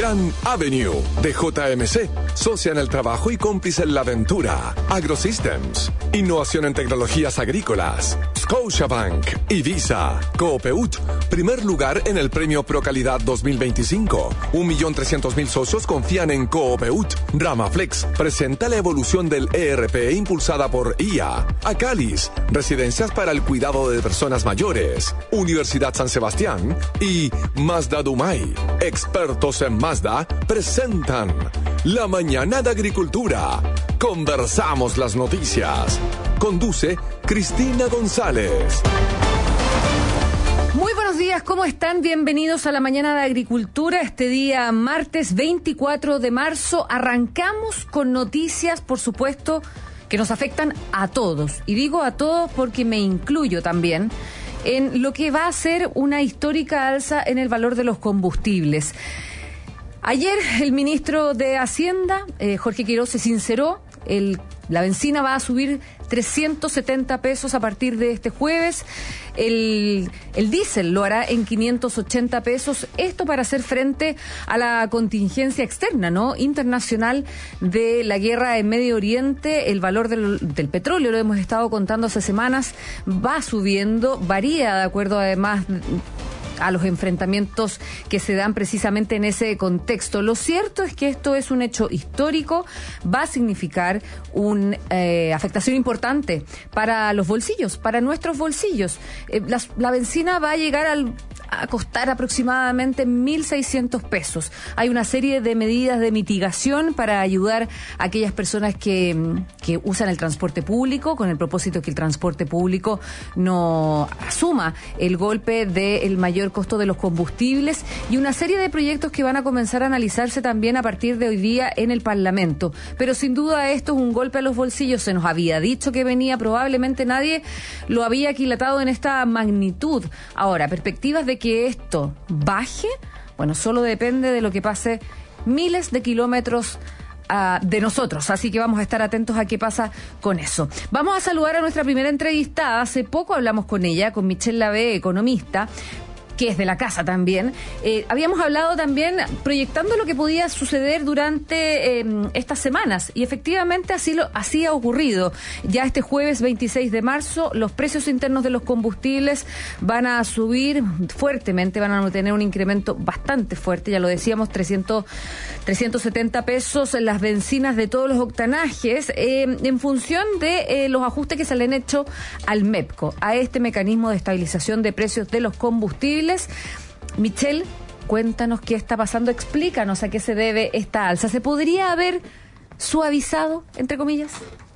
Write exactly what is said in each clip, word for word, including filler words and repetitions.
Sebastián Avenue. D J M C, socia en el trabajo y cómplice en la aventura. AgroSystems, innovación en tecnologías agrícolas. Scotiabank y Visa. Coopeut, primer lugar en el premio Procalidad dos mil veinticinco. Un millón trescientos mil socios confían en Coopeut. Ramaflex presenta la evolución del E R P impulsada por I A. Acalis, residencias para el cuidado de personas mayores. Universidad San Sebastián y Mazda Dumay, expertos en Mazda, presentan La Mañana de Agricultura. Conversamos las noticias. Conduce Cristina González. Muy buenos días, ¿cómo están? Bienvenidos a La Mañana de Agricultura. Este día, martes veinticuatro de marzo, arrancamos con noticias, por supuesto, que nos afectan a todos. Y digo a todos porque me incluyo también en lo que va a ser una histórica alza en el valor de los combustibles. Ayer el ministro de Hacienda, eh, Jorge Quiroz, se sinceró. El, la benzina va a subir trescientos setenta pesos a partir de este jueves. El, el diésel lo hará en quinientos ochenta pesos. Esto para hacer frente a la contingencia externa, ¿no? internacional de la guerra en Medio Oriente. El valor del, del petróleo, lo hemos estado contando hace semanas, va subiendo, varía de acuerdo además a los enfrentamientos que se dan precisamente en ese contexto. Lo cierto es que esto es un hecho histórico, va a significar una eh, afectación importante para los bolsillos, para nuestros bolsillos. Eh, la, la benzina va a llegar al a costar aproximadamente mil seiscientos pesos. Hay una serie de medidas de mitigación para ayudar a aquellas personas que, que usan el transporte público, con el propósito de que el transporte público no asuma el golpe del mayor costo de los combustibles, y una serie de proyectos que van a comenzar a analizarse también a partir de hoy día en el Parlamento. Pero sin duda esto es un golpe a los bolsillos. Se nos había dicho que venía, probablemente nadie lo había aquilatado en esta magnitud. Ahora, perspectivas de que esto baje, bueno, solo depende de lo que pase miles de kilómetros uh, de nosotros, así que vamos a estar atentos a qué pasa con eso. Vamos a saludar a nuestra primera entrevistada. Hace poco hablamos con ella, con Michelle Lavé, economista, que es de la casa también. Eh, habíamos hablado también proyectando lo que podía suceder durante eh, estas semanas, y efectivamente así, lo, así ha ocurrido. Ya este jueves veintiséis de marzo, los precios internos de los combustibles van a subir fuertemente, van a tener un incremento bastante fuerte, ya lo decíamos, trescientos, trescientos setenta pesos en las bencinas de todos los octanajes, eh, en función de eh, los ajustes que se le han hecho al MEPCO, a este mecanismo de estabilización de precios de los combustibles. Michelle, cuéntanos qué está pasando, explícanos a qué se debe esta alza. ¿Se podría haber suavizado, entre comillas?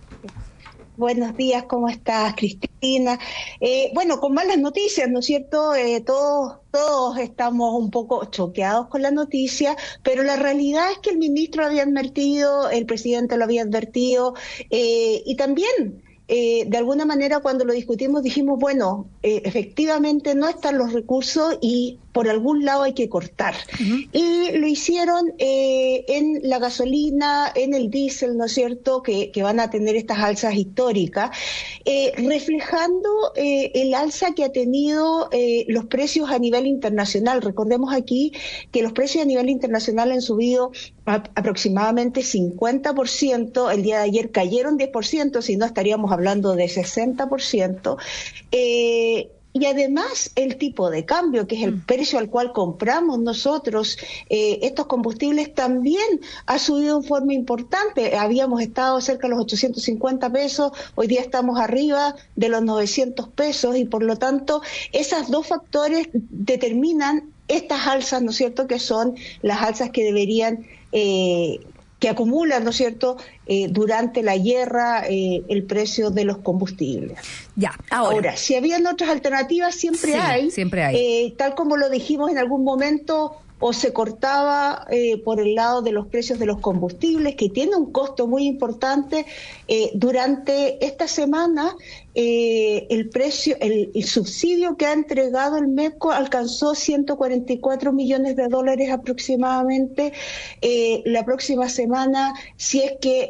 Buenos días, ¿cómo estás, Cristina? Eh, bueno, con malas noticias, ¿no es cierto? Eh, todos, todos estamos un poco choqueados con la noticia, pero la realidad es que el ministro había advertido, el presidente lo había advertido, eh, y también Eh, de alguna manera cuando lo discutimos dijimos, bueno, eh, efectivamente no están los recursos y por algún lado hay que cortar. Uh-huh. Y lo hicieron eh, en la gasolina, en el diésel, ¿no es cierto?, que, que van a tener estas alzas históricas, eh, reflejando eh, el alza que ha tenido eh, los precios a nivel internacional. Recordemos aquí que los precios a nivel internacional han subido a, aproximadamente cincuenta por ciento, el día de ayer cayeron diez por ciento, si no estaríamos hablando de sesenta por ciento, eh, y además el tipo de cambio, que es el precio al cual compramos nosotros eh, estos combustibles, también ha subido en forma importante. Habíamos estado cerca de los ochocientos cincuenta pesos, hoy día estamos arriba de los novecientos pesos, y por lo tanto esos dos factores determinan estas alzas, ¿no es cierto?, que son las alzas que deberían eh, que acumulan, ¿no es cierto?, eh, durante la guerra eh, el precio de los combustibles. Ya, ahora. Ahora, si habían otras alternativas, siempre sí, hay. Siempre hay. Eh, tal como lo dijimos en algún momento, o se cortaba eh, por el lado de los precios de los combustibles, que tiene un costo muy importante. Eh, durante esta semana, eh, el precio, el, el subsidio que ha entregado el MEPCO alcanzó ciento cuarenta y cuatro millones de dólares aproximadamente. Eh, la próxima semana, si es que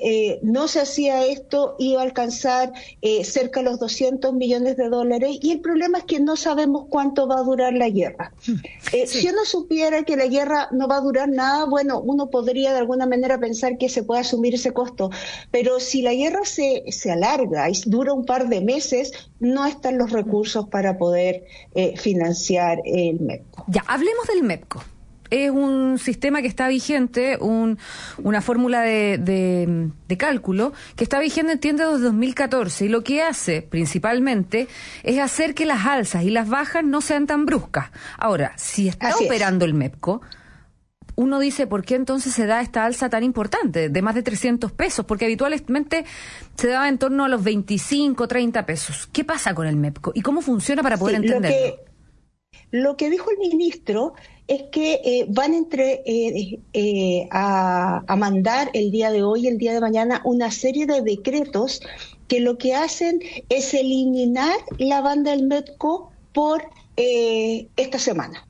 eh, no se hacía esto, iba a alcanzar eh, cerca de los doscientos millones de dólares, y el problema es que no sabemos cuánto va a durar la guerra. Eh, sí. Si uno supiera que la guerra no va a durar nada, bueno, uno podría de alguna manera pensar que se puede asumir ese costo, pero si la guerra se, se alarga y dura un par de meses, no están los recursos para poder eh, financiar el MEPCO. Ya, hablemos del MEPCO. Es un sistema que está vigente, un, una fórmula de, de, de cálculo que está vigente, entiende, desde dos mil catorce, y lo que hace principalmente es hacer que las alzas y las bajas no sean tan bruscas. Ahora, si está Así operando es. el MEPCO, uno dice, ¿por qué entonces se da esta alza tan importante, de más de trescientos pesos? Porque habitualmente se daba en torno a los veinticinco, treinta pesos. ¿Qué pasa con el MEPCO? ¿Y cómo funciona para poder sí, entenderlo? Lo que, lo que dijo el ministro es que eh, van entre eh, eh, a, a mandar el día de hoy, el día de mañana, una serie de decretos que lo que hacen es eliminar la banda del MEPCO por eh, esta semana.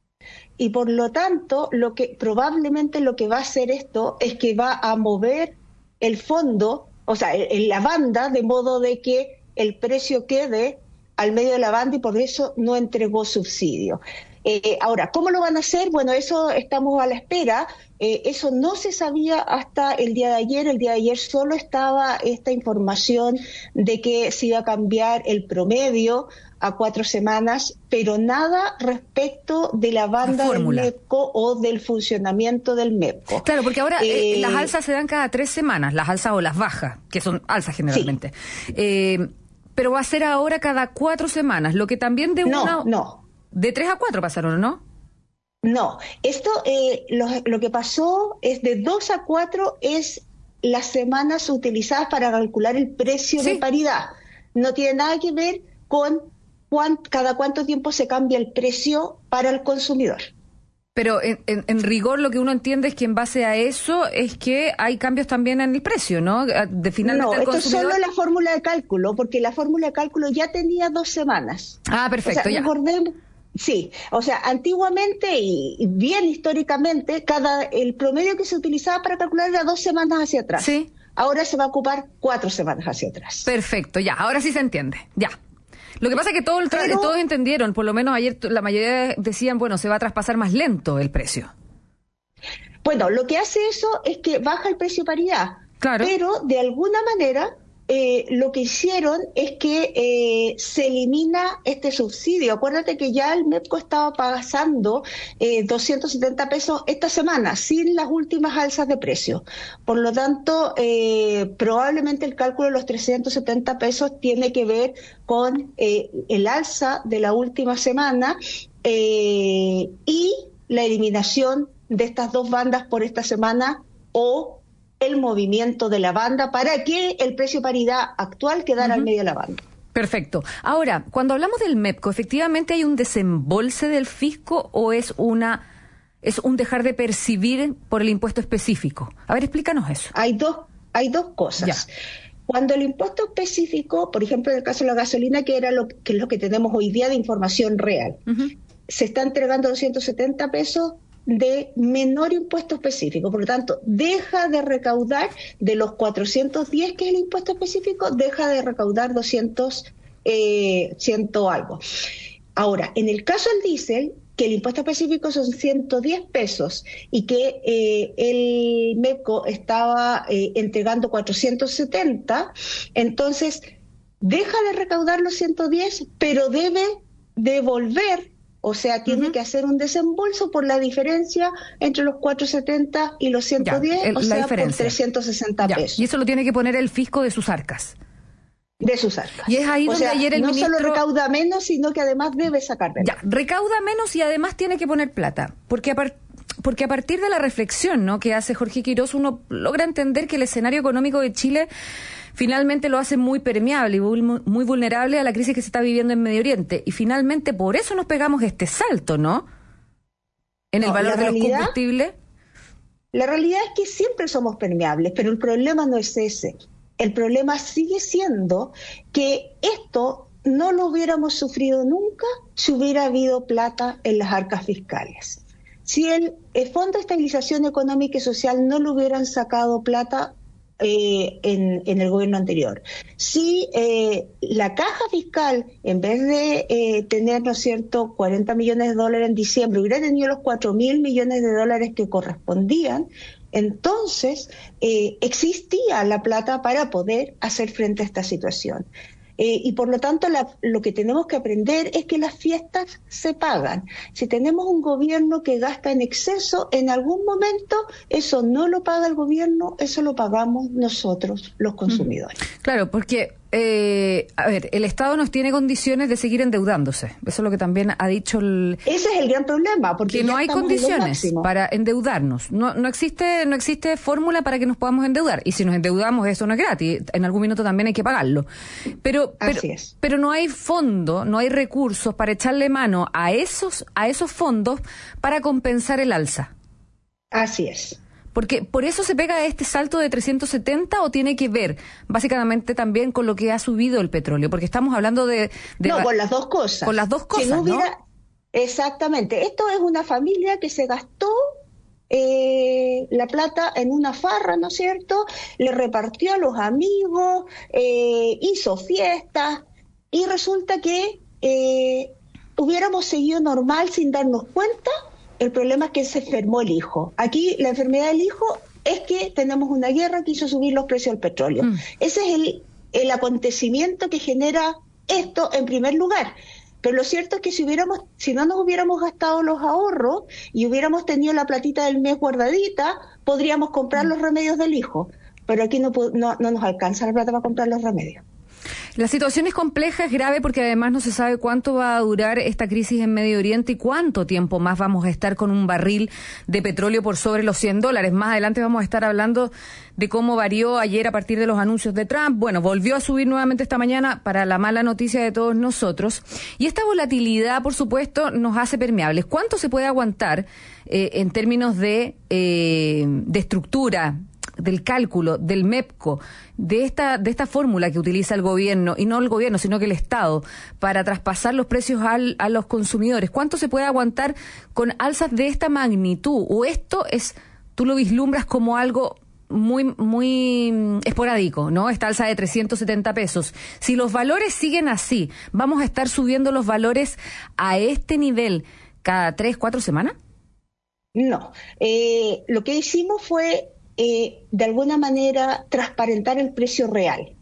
Y por lo tanto, lo que probablemente lo que va a hacer esto es que va a mover el fondo, o sea, en la banda, de modo de que el precio quede al medio de la banda, y por eso no entregó subsidio. Eh, ahora, ¿cómo lo van a hacer? Bueno, eso estamos a la espera. Eh, eso no se sabía hasta el día de ayer. El día de ayer solo estaba esta información de que se iba a cambiar el promedio a cuatro semanas, pero nada respecto de la banda la del MEPCO o del funcionamiento del MEPCO. Claro, porque ahora eh, eh, las alzas se dan cada tres semanas, las alzas o las bajas, que son alzas generalmente. Sí. Eh, pero va a ser ahora cada cuatro semanas, lo que también de no, una... No, de tres a cuatro pasaron, ¿no? No, esto eh, lo, lo que pasó es de dos a cuatro es las semanas utilizadas para calcular el precio ¿Sí? de paridad. No tiene nada que ver con cuán, cada cuánto tiempo se cambia el precio para el consumidor. Pero en, en, en rigor lo que uno entiende es que en base a eso es que hay cambios también en el precio, ¿no? De finalmente no, el esto consumidor... es solo la fórmula de cálculo, porque la fórmula de cálculo ya tenía dos semanas. Ah, perfecto, o sea, ya. Recordemos, sí, o sea, antiguamente y bien históricamente, cada el promedio que se utilizaba para calcular era dos semanas hacia atrás. Sí. Ahora se va a ocupar cuatro semanas hacia atrás. Perfecto, ya, ahora sí se entiende, ya. Lo que pasa es que todo el tra- Pero, todos entendieron, por lo menos ayer la mayoría decían, bueno, se va a traspasar más lento el precio. Bueno, lo que hace eso es que baja el precio de paridad. Claro. Pero de alguna manera eh, lo que hicieron es que eh, se elimina este subsidio. Acuérdate que ya el MEPCO estaba pasando eh, doscientos setenta pesos esta semana, sin las últimas alzas de precio. Por lo tanto, eh, probablemente el cálculo de los trescientos setenta pesos tiene que ver con eh, el alza de la última semana eh, y la eliminación de estas dos bandas por esta semana, o el movimiento de la banda para que el precio de paridad actual quedara uh-huh. al medio de la banda. Perfecto. Ahora, cuando hablamos del MEPCO, ¿efectivamente hay un desembolse del fisco o es una es un dejar de percibir por el impuesto específico? A ver, explícanos eso. Hay dos, hay dos cosas. Ya. Cuando el impuesto específico, por ejemplo, en el caso de la gasolina, que era lo que es lo que tenemos hoy día de información real, uh-huh. se está entregando doscientos setenta pesos de menor impuesto específico, por lo tanto deja de recaudar de los cuatrocientos diez que es el impuesto específico, deja de recaudar doscientos, eh, ciento algo. Ahora, en el caso del diésel, que el impuesto específico son ciento diez pesos y que eh, el MEPCO estaba eh, entregando cuatrocientos setenta, entonces deja de recaudar los ciento diez, pero debe devolver. O sea, tiene uh-huh. que hacer un desembolso por la diferencia entre los cuatrocientos setenta y los ciento diez, ya, el, o sea, diferencia. Por trescientos sesenta ya. pesos. Y eso lo tiene que poner el fisco de sus arcas. De sus arcas. Y es ahí o donde sea, ayer el no ministro... solo recauda menos, sino que además debe sacar menos. Ya, recauda menos y además tiene que poner plata. Porque a, par... porque a partir de la reflexión, ¿no?, que hace Jorge Quirós, uno logra entender que el escenario económico de Chile finalmente lo hace muy permeable y muy vulnerable a la crisis que se está viviendo en Medio Oriente. Y finalmente por eso nos pegamos este salto, ¿no? En el no, valor de realidad, los combustibles. La realidad es que siempre somos permeables, pero el problema no es ese. El problema sigue siendo que esto no lo hubiéramos sufrido nunca si hubiera habido plata en las arcas fiscales. Si el, el Fondo de Estabilización Económica y Social no le hubieran sacado plata, eh, en, en el gobierno anterior. Si eh, la caja fiscal, en vez de eh, tener, ¿no es cierto?, cuarenta millones de dólares en diciembre, hubiera tenido los cuatro mil millones de dólares que correspondían, entonces eh, existía la plata para poder hacer frente a esta situación. Eh, y por lo tanto la, lo que tenemos que aprender es que las fiestas se pagan. Si tenemos un gobierno que gasta en exceso, en algún momento eso no lo paga el gobierno, eso lo pagamos nosotros, los consumidores. Claro, porque eh, a ver, el Estado nos tiene condiciones de seguir endeudándose. Eso es lo que también ha dicho el... Ese es el gran problema, porque que no hay condiciones para endeudarnos. No, no existe, no existe fórmula para que nos podamos endeudar. Y si nos endeudamos, eso no es gratis. En algún minuto también hay que pagarlo. Pero, pero, Así es. pero no hay fondo, no hay recursos para echarle mano a esos, a esos fondos para compensar el alza. Así es. Porque por eso se pega este salto de trescientos setenta, o tiene que ver básicamente también con lo que ha subido el petróleo, porque estamos hablando de, de no, con las dos cosas. Con las dos cosas, si no hubiera, ¿no? Exactamente. Esto es una familia que se gastó eh, la plata en una farra, ¿no es cierto? Le repartió a los amigos, eh, hizo fiestas, y resulta que eh, hubiéramos seguido normal sin darnos cuenta. El problema es que se enfermó el hijo. Aquí la enfermedad del hijo es que tenemos una guerra que hizo subir los precios del petróleo. Mm. Ese es el, el acontecimiento que genera esto en primer lugar. Pero lo cierto es que si hubiéramos, si no nos hubiéramos gastado los ahorros y hubiéramos tenido la platita del mes guardadita, podríamos comprar mm. los remedios del hijo. Pero aquí no, no, no nos alcanza la plata para comprar los remedios. La situación es compleja, es grave, porque además no se sabe cuánto va a durar esta crisis en Medio Oriente y cuánto tiempo más vamos a estar con un barril de petróleo por sobre los cien dólares. Más adelante vamos a estar hablando de cómo varió ayer a partir de los anuncios de Trump. Bueno, volvió a subir nuevamente esta mañana para la mala noticia de todos nosotros. Y esta volatilidad, por supuesto, nos hace permeables. ¿Cuánto se puede aguantar eh, en términos de, eh, de estructura, del cálculo, del MEPCO, de esta de esta fórmula que utiliza el gobierno, y no el gobierno, sino que el Estado, para traspasar los precios al, a los consumidores? ¿Cuánto se puede aguantar con alzas de esta magnitud? ¿O esto es, tú lo vislumbras como algo muy muy esporádico, ¿no? Esta alza de trescientos setenta pesos. Si los valores siguen así, ¿vamos a estar subiendo los valores a este nivel cada tres, cuatro semanas? No. Eh, lo que hicimos fue Eh, de alguna manera transparentar el precio real.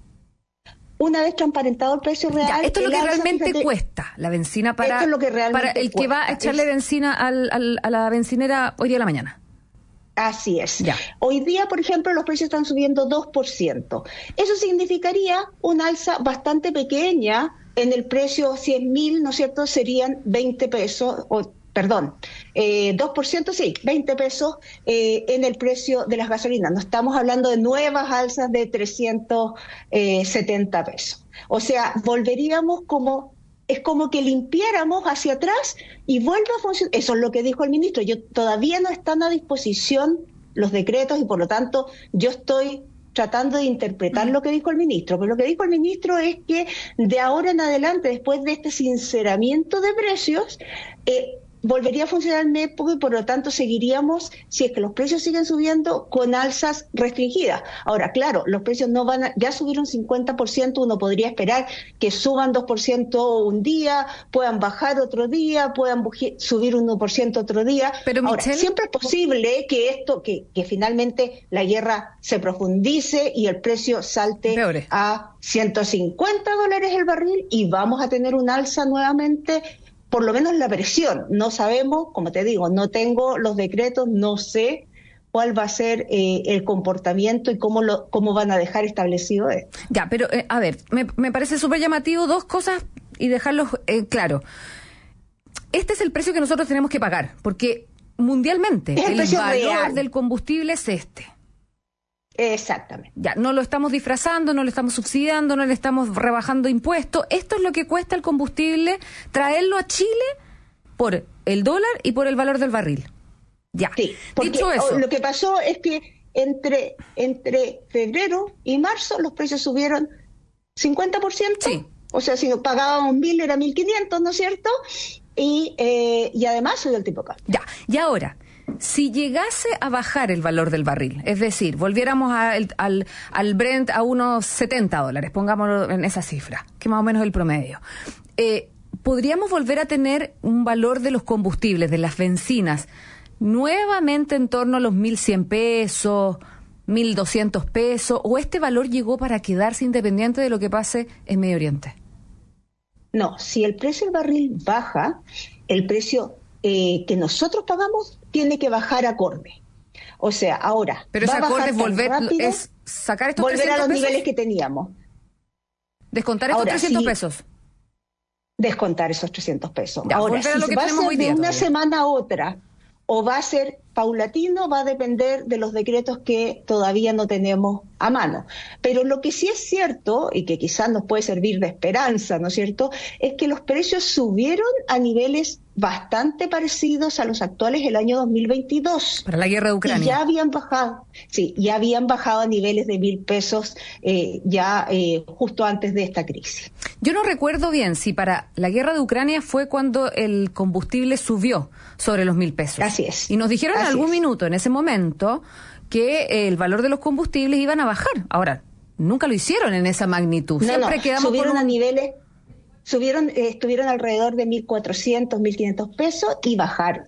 Una vez transparentado el precio real... Ya, esto es lo que alza, realmente fíjate, cuesta la benzina para, esto es lo que realmente para el que cuesta. va a echarle es, benzina al, al, a la bencinera hoy día a la mañana. Así es. Ya. Hoy día, por ejemplo, los precios están subiendo dos por ciento. Eso significaría una alza bastante pequeña en el precio cien mil, ¿no es cierto? Serían veinte pesos, o perdón, eh, dos por ciento, sí, veinte pesos eh, en el precio de las gasolinas. No estamos hablando de nuevas alzas de trescientos setenta pesos. O sea, volveríamos como, es como que limpiáramos hacia atrás y vuelve a funcionar. Eso es lo que dijo el ministro. Yo todavía no están a disposición los decretos y por lo tanto yo estoy tratando de interpretar lo que dijo el ministro, pero lo que dijo el ministro es que de ahora en adelante, después de este sinceramiento de precios, eh, volvería a funcionar el MEPCO y por lo tanto seguiríamos, si es que los precios siguen subiendo, con alzas restringidas. Ahora, claro, los precios no van a, ya subieron cincuenta por ciento, uno podría esperar que suban dos por ciento un día, puedan bajar otro día, puedan subir uno por ciento otro día. Pero, Ahora, Michelle, siempre es posible que esto, que, que finalmente la guerra se profundice y el precio salte Peore. a ciento cincuenta dólares el barril y vamos a tener un alza nuevamente, por lo menos la presión. No sabemos, como te digo, no tengo los decretos, no sé cuál va a ser eh, el comportamiento y cómo lo cómo van a dejar establecido esto. Ya, pero eh, a ver, me, me parece súper llamativo dos cosas y dejarlos eh, claro. Este es el precio que nosotros tenemos que pagar, porque mundialmente es el, el valor real del combustible es este. Exactamente. Ya, no lo estamos disfrazando, no lo estamos subsidiando, no le estamos rebajando impuestos. Esto es lo que cuesta el combustible, traerlo a Chile por el dólar y por el valor del barril. Ya. Sí, porque dicho eso, lo que pasó es que entre, entre febrero y marzo los precios subieron cincuenta por ciento. Sí. O sea, si pagábamos mil era mil quinientos, ¿no es cierto? Y, eh, y además subió el tipo de cambio. Ya, y ahora, Si llegase a bajar el valor del barril, es decir, volviéramos a, el, al, al Brent a unos setenta dólares, pongámoslo en esa cifra, que más o menos es el promedio, eh, ¿podríamos volver a tener un valor de los combustibles, de las bencinas, nuevamente en torno a los mil cien pesos, mil doscientos pesos, o este valor llegó para quedarse independiente de lo que pase en Medio Oriente? No, si el precio del barril baja, el precio eh, que nosotros pagamos tiene que bajar acorde. O sea, ahora. Pero ese acorde es volver, rápido, es sacar estos volver a los pesos, niveles que teníamos. Descontar estos ahora, trescientos pesos. Descontar esos trescientos pesos. Ya, ahora, si lo que va a ser hoy de día, una todavía. semana a otra, o va a ser paulatino, va a depender de los decretos que todavía no tenemos a mano. Pero lo que sí es cierto, y que quizás nos puede servir de esperanza, ¿no es cierto?, es que los precios subieron a niveles bastante parecidos a los actuales el año dos mil veintidós. Para la guerra de Ucrania. Y ya habían bajado, sí, ya habían bajado a niveles de mil pesos eh, ya eh, justo antes de esta crisis. Yo no recuerdo bien si para la guerra de Ucrania fue cuando el combustible subió sobre los mil pesos. Así es. Y nos dijeron en algún es. minuto en ese momento que eh, el valor de los combustibles iban a bajar. Ahora, nunca lo hicieron en esa magnitud. No, Siempre no, quedamos subieron con un... a niveles, subieron, eh, estuvieron alrededor de mil cuatrocientos, mil quinientos pesos y bajaron.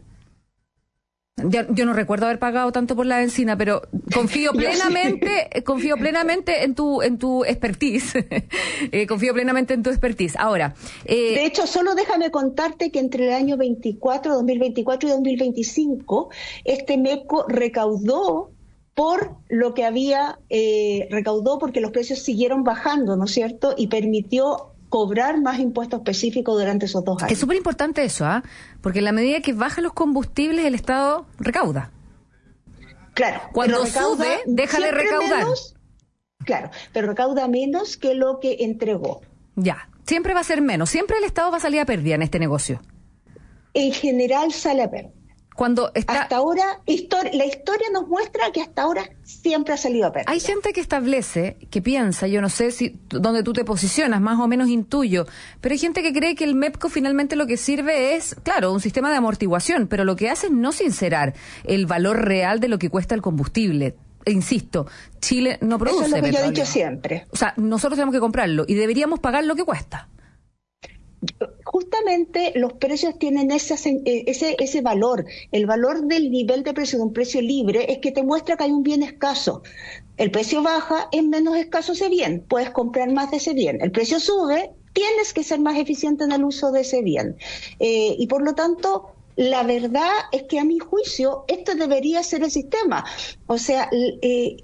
Ya, yo no recuerdo haber pagado tanto por la bencina, pero confío plenamente, confío plenamente en tu en tu expertise. eh, confío plenamente en tu expertise. Ahora, eh, de hecho, solo déjame contarte que entre el año veinticuatro, dos mil veinticuatro y dos mil veinticinco, este MEPCO recaudó por lo que había, eh, recaudó porque los precios siguieron bajando, ¿no es cierto? Y permitió cobrar más impuestos específicos durante esos dos años. Es súper importante eso, ¿ah? ¿eh? Porque en la medida que bajan los combustibles, el Estado recauda. Claro. Cuando recauda, sube, deja de recaudar. Menos, claro, pero recauda menos que lo que entregó. Ya, siempre va a ser menos. Siempre el Estado va a salir a pérdida en este negocio. En general sale a pérdida. Cuando está... Hasta ahora, histori- la historia nos muestra que hasta ahora siempre ha salido a pérdida. Hay gente que establece, que piensa, yo no sé si dónde tú te posicionas, más o menos intuyo, pero hay gente que cree que el MEPCO finalmente lo que sirve es, claro, un sistema de amortiguación, pero lo que hace es no sincerar el valor real de lo que cuesta el combustible. E insisto, Chile no produce Eso es lo que petróleo. yo he dicho siempre. O sea, nosotros tenemos que comprarlo y deberíamos pagar lo que cuesta. Justamente los precios tienen ese, ese, ese valor. El valor del nivel de precio de un precio libre es que te muestra que hay un bien escaso. El precio baja, es menos escaso ese bien, puedes comprar más de ese bien. El precio sube, tienes que ser más eficiente en el uso de ese bien. Eh, y por lo tanto, la verdad es que a mi juicio, esto debería ser el sistema. O sea, eh,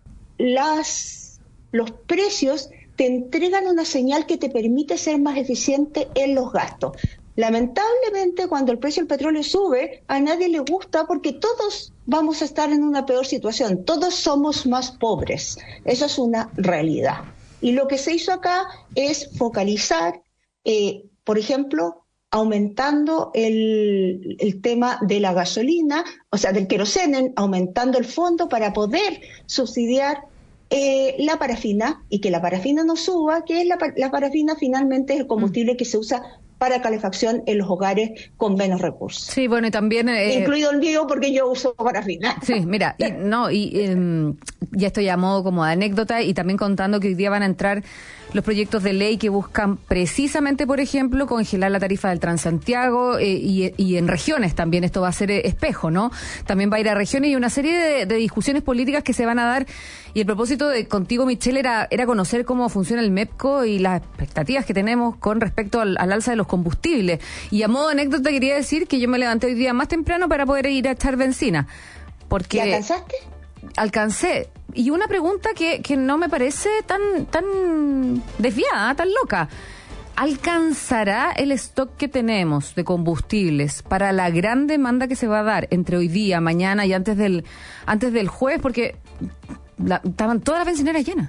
las, los precios te entregan una señal que te permite ser más eficiente en los gastos. Lamentablemente, cuando el precio del petróleo sube, a nadie le gusta porque todos vamos a estar en una peor situación. Todos somos más pobres. Eso es una realidad. Y lo que se hizo acá es focalizar, eh, por ejemplo, aumentando el, el tema de la gasolina, o sea, del queroseno, aumentando el fondo para poder subsidiar Eh, la parafina, y que la parafina no suba, que es la, la parafina finalmente es el combustible que se usa para calefacción en los hogares con menos recursos. Sí, bueno, y también... Eh, incluido el mío, porque yo uso parafina. Sí, mira, y, no, y eh, ya estoy a modo como de anécdota, y también contando que hoy día van a entrar los proyectos de ley que buscan precisamente, por ejemplo, congelar la tarifa del Transantiago, eh, y, y en regiones también esto va a ser espejo, ¿no? También va a ir a regiones y una serie de, de discusiones políticas que se van a dar, y el propósito de contigo, Michelle, era, era conocer cómo funciona el MEPCO y las expectativas que tenemos con respecto al, al alza de los combustibles. Y a modo de anécdota quería decir que yo me levanté hoy día más temprano para poder ir a echar benzina. Porque ¿Y alcanzaste? Alcancé. Y una pregunta que, que no me parece tan, tan desviada, tan loca. ¿Alcanzará el stock que tenemos de combustibles para la gran demanda que se va a dar entre hoy día, mañana y antes del, antes del jueves? Porque la, estaban todas las bencineras llenas.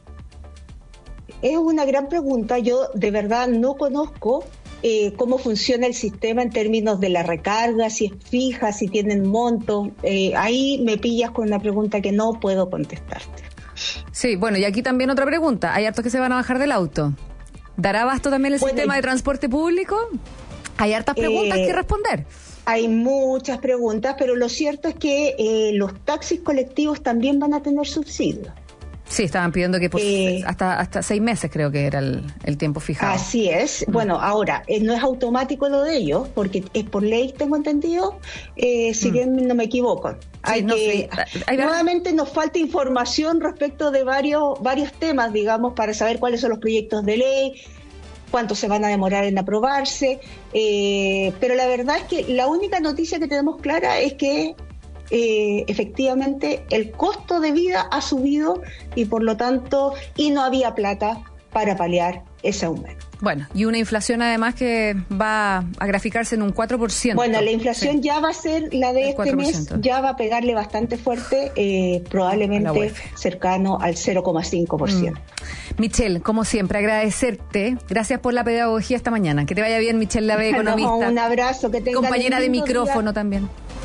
Es una gran pregunta. Yo de verdad no conozco eh, cómo funciona el sistema en términos de la recarga, si es fija, si tienen monto. Eh, ahí me pillas con una pregunta que no puedo contestarte. Sí, bueno, y aquí también otra pregunta. Hay hartos que se van a bajar del auto. ¿Dará abasto también el bueno, sistema de transporte público? Hay hartas preguntas eh, que responder. Hay muchas preguntas, pero lo cierto es que eh, los taxis colectivos también van a tener subsidios. Sí, estaban pidiendo que por Eh, hasta hasta seis meses creo que era el, el tiempo fijado. Así es. Mm. Bueno, ahora, eh, no es automático lo de ellos, porque es por ley, tengo entendido, eh, si mm. bien no me equivoco. Sí, hay no, que, sí. Hay nuevamente nos falta información respecto de varios, varios temas, digamos, para saber cuáles son los proyectos de ley, cuánto se van a demorar en aprobarse, eh, pero la verdad es que la única noticia que tenemos clara es que Eh, efectivamente el costo de vida ha subido y por lo tanto y no había plata para paliar ese aumento. Bueno, y una inflación además que va a graficarse en un cuatro por ciento. Bueno, la inflación sí. ya va a ser la de el este cuatro por ciento. mes, ya va a pegarle bastante fuerte, eh, probablemente cercano al cero coma cinco por ciento. Mm. Michelle, como siempre, agradecerte. Gracias por la pedagogía esta mañana. Que te vaya bien, Michelle Lavé, economista. No, un abrazo, que tengas compañera de micrófono día. También.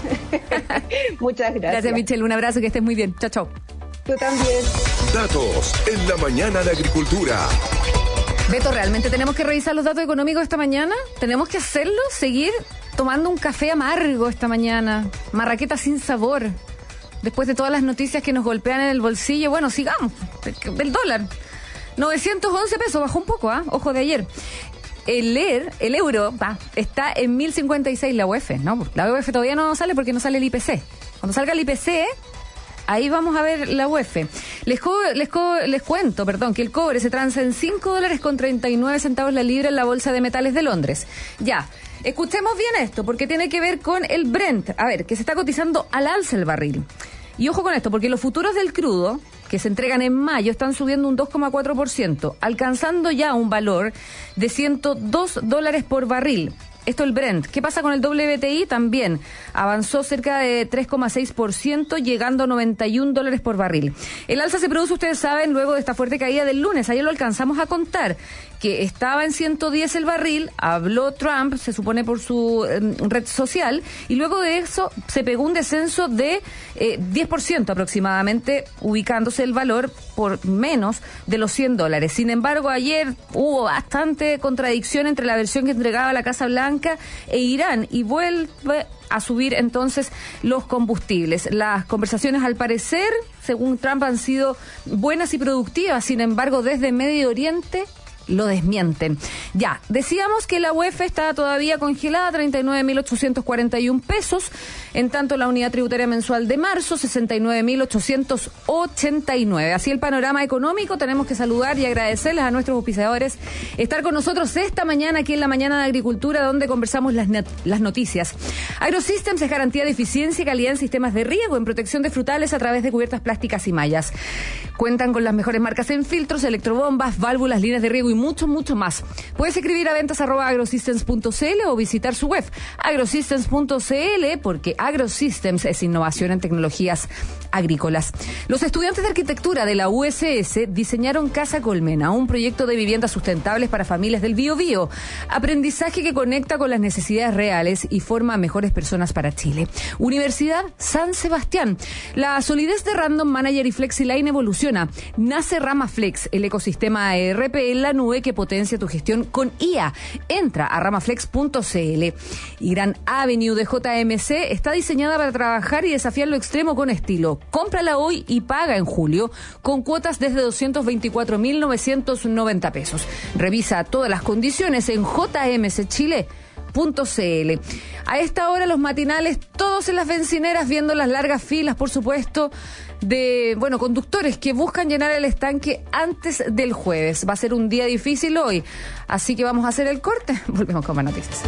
Muchas gracias. Gracias, Michelle. Un abrazo, que estés muy bien. Chao, chao. Tú también. Datos en la mañana de Agricultura. Beto, ¿realmente tenemos que revisar los datos económicos esta mañana? ¿Tenemos que hacerlo? ¿Seguir tomando un café amargo esta mañana? Marraqueta sin sabor. Después de todas las noticias que nos golpean en el bolsillo, bueno, sigamos. El dólar. novecientos once pesos, bajó un poco, ¿ah? ¿eh? Ojo de ayer. El, ER, el euro va, está en mil cincuenta y seis la U E F, ¿no? La U E F todavía no sale porque no sale el I P C. Cuando salga el I P C, ahí vamos a ver la U E F. Les, co les, co les cuento, perdón, que el cobre se transa en cinco dólares con treinta y nueve centavos la libra en la Bolsa de Metales de Londres. Ya, escuchemos bien esto, porque tiene que ver con el Brent. A ver, que se está cotizando al alza el barril. Y ojo con esto, porque los futuros del crudo, que se entregan en mayo, están subiendo un dos coma cuatro por ciento, alcanzando ya un valor de ciento dos dólares por barril. Esto el Brent. ¿Qué pasa con el W T I? También avanzó cerca de tres coma seis por ciento, llegando a noventa y un dólares por barril. El alza se produce, ustedes saben, luego de esta fuerte caída del lunes. Ayer lo alcanzamos a contar, que estaba en ciento diez el barril, habló Trump, se supone por su eh, red social, y luego de eso se pegó un descenso de eh, diez por ciento aproximadamente, ubicándose el valor por menos de los cien dólares. Sin embargo, ayer hubo bastante contradicción entre la versión que entregaba la Casa Blanca e Irán, y vuelve a subir entonces los combustibles. Las conversaciones, al parecer, según Trump, han sido buenas y productivas. Sin embargo, desde Medio Oriente lo desmienten. Ya, decíamos que la U E F está todavía congelada, treinta y nueve mil ochocientos cuarenta y un pesos. En tanto, la unidad tributaria mensual de marzo, sesenta y nueve mil ochocientos ochenta y nueve. Así el panorama económico. Tenemos que saludar y agradecerles a nuestros auspiciadores estar con nosotros esta mañana aquí en la Mañana de Agricultura, donde conversamos las, las noticias. AgroSystems es garantía de eficiencia y calidad en sistemas de riego, en protección de frutales a través de cubiertas plásticas y mallas. Cuentan con las mejores marcas en filtros, electrobombas, válvulas, líneas de riego y mucho, mucho más. Puedes escribir a ventas arroba agrosystems punto c l o visitar su web agrosystems punto c l, porque AgroSystems es innovación en tecnologías agrícolas. Los estudiantes de arquitectura de la U S S diseñaron Casa Colmena, un proyecto de viviendas sustentables para familias del Biobío. Aprendizaje que conecta con las necesidades reales y forma a mejores personas para Chile. Universidad San Sebastián. La solidez de Random Manager y FlexiLine evoluciona. Nace RamaFlex, el ecosistema E R P en la nube que potencia tu gestión con I A. Entra a ramaflex punto c l. Y Gran Avenue de J M C está diseñada para trabajar y desafiar lo extremo con estilo. Cómprala hoy y paga en julio con cuotas desde doscientos veinticuatro mil novecientos noventa pesos. Revisa todas las condiciones en j m c chile punto c l. A esta hora los matinales, todos en las bencineras, viendo las largas filas, por supuesto, de, bueno, conductores que buscan llenar el estanque antes del jueves. Va a ser un día difícil hoy, así que vamos a hacer el corte. Volvemos con más noticias.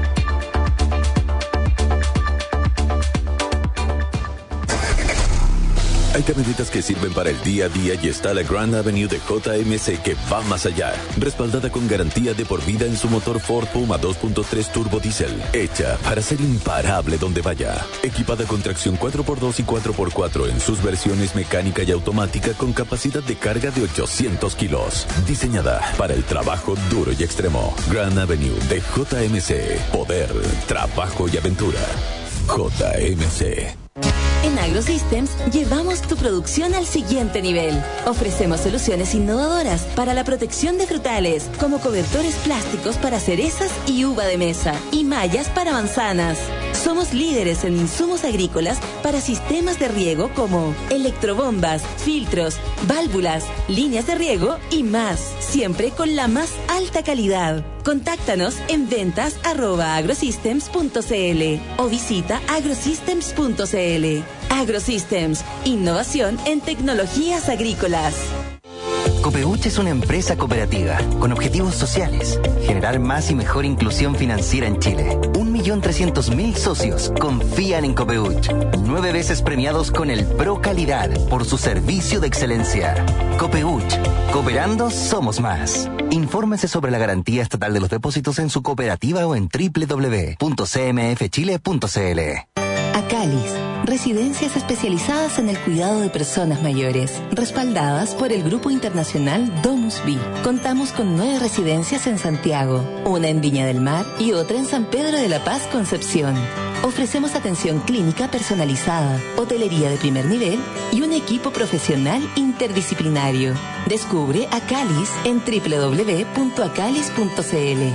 Hay camionetas que sirven para el día a día y está la Grand Avenue de J M C que va más allá. Respaldada con garantía de por vida en su motor Ford Puma dos punto tres Turbo Diesel. Hecha para ser imparable donde vaya. Equipada con tracción cuatro por dos y cuatro por cuatro en sus versiones mecánica y automática con capacidad de carga de ochocientos kilos. Diseñada para el trabajo duro y extremo. Grand Avenue de J M C. Poder, trabajo y aventura. J M C. En AgroSystems llevamos tu producción al siguiente nivel. Ofrecemos soluciones innovadoras para la protección de frutales, como cobertores plásticos para cerezas y uva de mesa, y mallas para manzanas. Somos líderes en insumos agrícolas para sistemas de riego como electrobombas, filtros, válvulas, líneas de riego y más, siempre con la más alta calidad. Contáctanos en ventas arroba agrosystems punto cl o visita agrosystems punto cl. Agrosystems, innovación en tecnologías agrícolas. Copeuch es una empresa cooperativa con objetivos sociales, generar más y mejor inclusión financiera en Chile. Un millón trescientos mil socios confían en Copeuch, nueve veces premiados con el Pro Calidad por su servicio de excelencia. Copeuch, cooperando somos más. Infórmese sobre la garantía estatal de los depósitos en su cooperativa o en doble u doble u doble u punto c m f chile punto c l. Acalis, residencias especializadas en el cuidado de personas mayores, respaldadas por el grupo internacional Domus Vi. Contamos con nueve residencias en Santiago, una en Viña del Mar y otra en San Pedro de la Paz, Concepción. Ofrecemos atención clínica personalizada, hotelería de primer nivel y un equipo profesional interdisciplinario. Descubre Acalis en doble u doble u doble u punto acalis punto c l.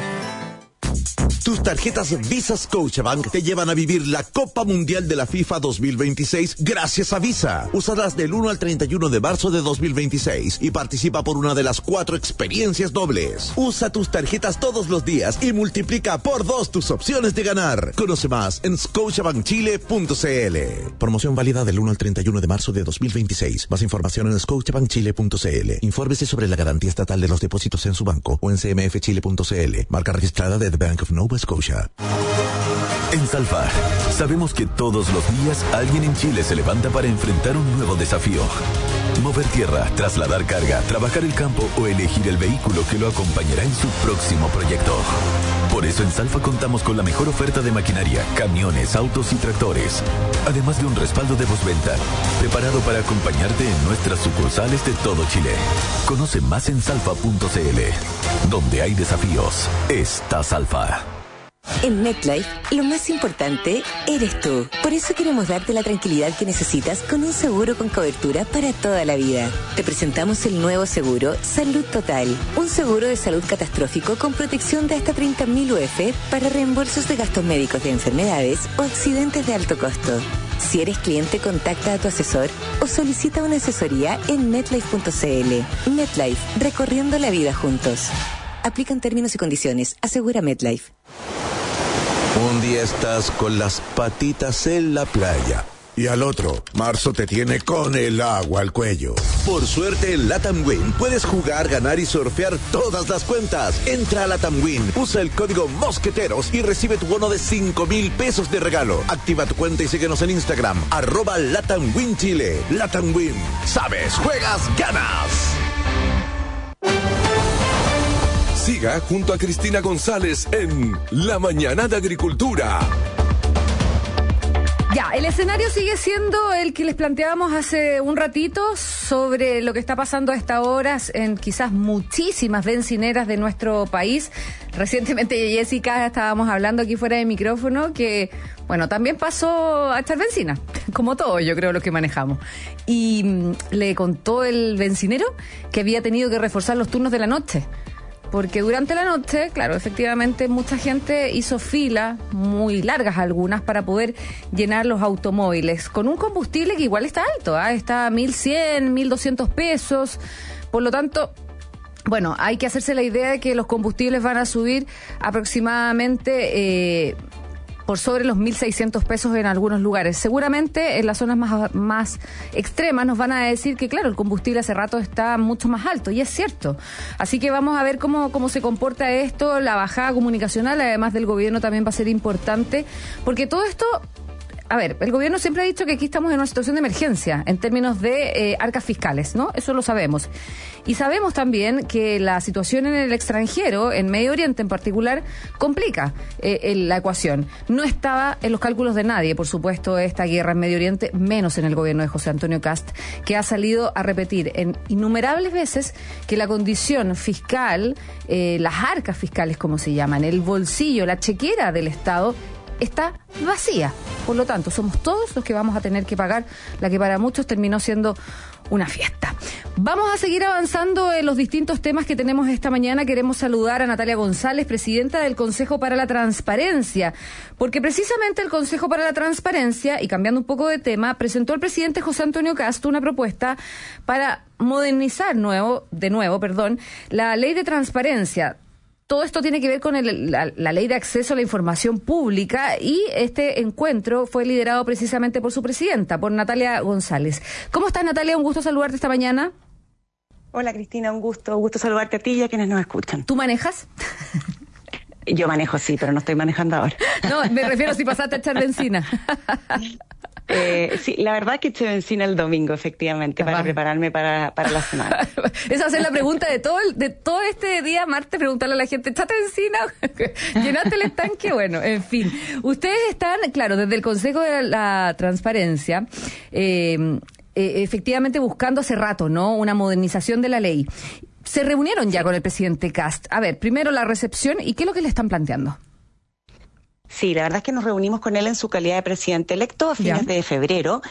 Tus tarjetas Visa Scotiabank te llevan a vivir la Copa Mundial de la FIFA dos mil veintiséis gracias a Visa. Úsalas del uno al treinta y uno de marzo de dos mil veintiséis y participa por una de las cuatro experiencias dobles. Usa tus tarjetas todos los días y multiplica por dos tus opciones de ganar. Conoce más en scotiabank chile punto c l. Promoción válida del uno al treinta y uno de marzo de dos mil veintiséis. Más información en scotiabank chile punto c l. Infórmese sobre la garantía estatal de los depósitos en su banco o en c m f chile punto c l. Marca registrada de The Bank of Nova Scotia. En Salfar, sabemos que todos los días alguien en Chile se levanta para enfrentar un nuevo desafío. Mover tierra, trasladar carga, trabajar el campo o elegir el vehículo que lo acompañará en su próximo proyecto. Por eso en Salfa contamos con la mejor oferta de maquinaria, camiones, autos y tractores. Además de un respaldo de postventa, preparado para acompañarte en nuestras sucursales de todo Chile. Conoce más en salfa punto c l. Donde hay desafíos, está Salfa. En MetLife, lo más importante eres tú. Por eso queremos darte la tranquilidad que necesitas con un seguro con cobertura para toda la vida. Te presentamos el nuevo seguro Salud Total, un seguro de salud catastrófico con protección de hasta treinta mil U F para reembolsos de gastos médicos de enfermedades o accidentes de alto costo. Si eres cliente, contacta a tu asesor o solicita una asesoría en metlife punto c l. MetLife, recorriendo la vida juntos. Aplican términos y condiciones. Asegura MetLife. Un día estás con las patitas en la playa y al otro, marzo te tiene con el agua al cuello. Por suerte en Latam Win puedes jugar, ganar y surfear todas las cuentas. Entra a Latam Win, usa el código Mosqueteros y recibe tu bono de cinco mil pesos de regalo. Activa tu cuenta y síguenos en Instagram, arroba Latam Win Chile. Latam Win, sabes, juegas, ganas. Siga junto a Cristina González en La Mañana de Agricultura. Ya, el escenario sigue siendo el que les planteábamos hace un ratito sobre lo que está pasando a estas horas en quizás muchísimas bencineras de nuestro país. Recientemente, Jessica, estábamos hablando aquí fuera de micrófono que, bueno, también pasó a echar benzina, como todo, yo creo, lo que manejamos. Y mmm, le contó el bencinero que había tenido que reforzar los turnos de la noche. Porque durante la noche, claro, efectivamente mucha gente hizo filas, muy largas algunas, para poder llenar los automóviles, con un combustible que igual está alto, ¿eh? Está a mil cien, mil doscientos pesos, por lo tanto, bueno, hay que hacerse la idea de que los combustibles van a subir aproximadamente eh, por sobre los mil seiscientos pesos en algunos lugares. Seguramente en las zonas más, más extremas nos van a decir que, claro, el combustible hace rato está mucho más alto, y es cierto. Así que vamos a ver cómo, cómo se comporta esto. La bajada comunicacional, además del gobierno, también va a ser importante, porque todo esto... A ver, el gobierno siempre ha dicho que aquí estamos en una situación de emergencia en términos de eh, arcas fiscales, ¿no? Eso lo sabemos. Y sabemos también que la situación en el extranjero, en Medio Oriente en particular, complica eh, el, la ecuación. No estaba en los cálculos de nadie, por supuesto, esta guerra en Medio Oriente, menos en el gobierno de José Antonio Kast, que ha salido a repetir en innumerables veces que la condición fiscal, eh, las arcas fiscales, como se llaman, el bolsillo, la chequera del Estado, está vacía. Por lo tanto, somos todos los que vamos a tener que pagar la que para muchos terminó siendo una fiesta. Vamos a seguir avanzando en los distintos temas que tenemos esta mañana. Queremos saludar a Natalia González, presidenta del Consejo para la Transparencia, porque precisamente el Consejo para la Transparencia, y cambiando un poco de tema, presentó al presidente José Antonio Kast una propuesta para modernizar nuevo, de nuevo, perdón, la ley de transparencia. Todo esto tiene que ver con el, la, la ley de acceso a la información pública, y este encuentro fue liderado precisamente por su presidenta, por Natalia González. ¿Cómo estás, Natalia? Un gusto saludarte esta mañana. Hola, Cristina, un gusto, un gusto saludarte a ti y a quienes nos escuchan. ¿Tú manejas? Yo manejo, sí, pero no estoy manejando ahora. No, me refiero si pasaste a echar benzina. Eh, sí, la verdad que eché benzina el domingo, efectivamente, para prepararme para, para la semana. Esa es la pregunta de todo el, de todo este día, martes, preguntarle a la gente, ¿echaste benzina? ¿Llenaste el estanque? Bueno, en fin. Ustedes están, claro, desde el Consejo de la Transparencia, eh, eh, efectivamente buscando hace rato, ¿no?, una modernización de la ley. Se reunieron ya con el presidente Kast. A ver, primero la recepción, ¿y qué es lo que le están planteando? Sí, la verdad es que nos reunimos con él en su calidad de presidente electo a fines ya. de febrero,